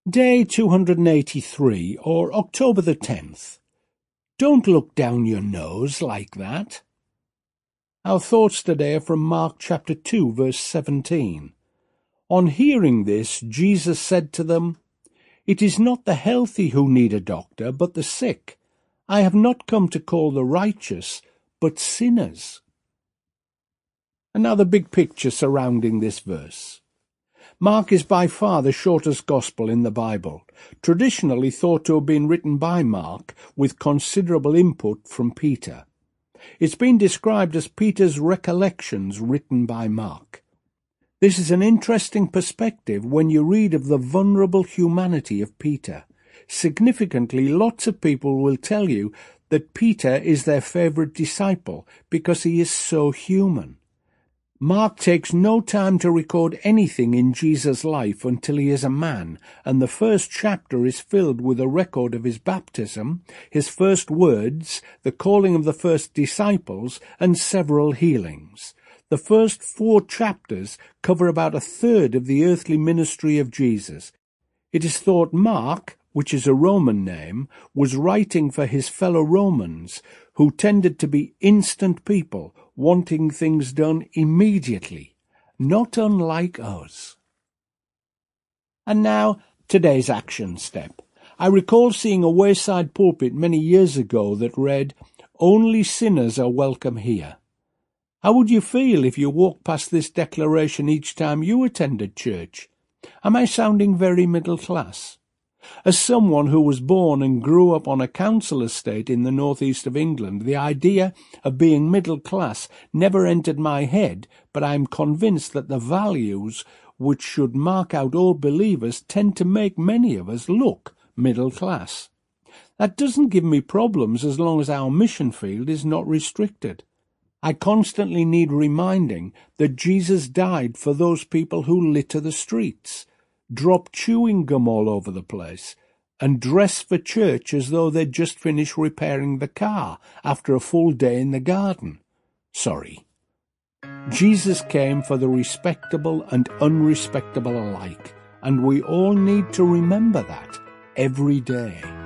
Day 283, or October the 10th. Don't look down your nose like that. Our thoughts today are from Mark chapter 2, verse 17. On hearing this, Jesus said to them, "It is not the healthy who need a doctor, but the sick. I have not come to call the righteous, but sinners." And now the big picture surrounding this verse. Mark is by far the shortest gospel in the Bible, traditionally thought to have been written by Mark with considerable input from Peter. It's been described as Peter's recollections written by Mark. This is an interesting perspective when you read of the vulnerable humanity of Peter. Significantly, lots of people will tell you that Peter is their favorite disciple because he is so human. Mark takes no time to record anything in Jesus' life until he is a man, and the first chapter is filled with a record of his baptism, his first words, the calling of the first disciples, and several healings. The first 4 chapters cover about a third of the earthly ministry of Jesus. It is thought Mark, which is a Roman name, was writing for his fellow Romans, who tended to be instant people, wanting things done immediately, not unlike us. And now, today's action step. I recall seeing a wayside pulpit many years ago that read, "Only sinners are welcome here." How would you feel if you walked past this declaration each time you attended church? Am I sounding very middle class? As someone who was born and grew up on a council estate in the northeast of England, the idea of being middle class never entered my head, but I am convinced that the values which should mark out all believers tend to make many of us look middle class. That doesn't give me problems as long as our mission field is not restricted. I constantly need reminding that Jesus died for those people who litter the streets, drop chewing gum all over the place, and dress for church as though they'd just finished repairing the car after a full day in the garden. Sorry. Jesus came for the respectable and unrespectable alike, and we all need to remember that every day.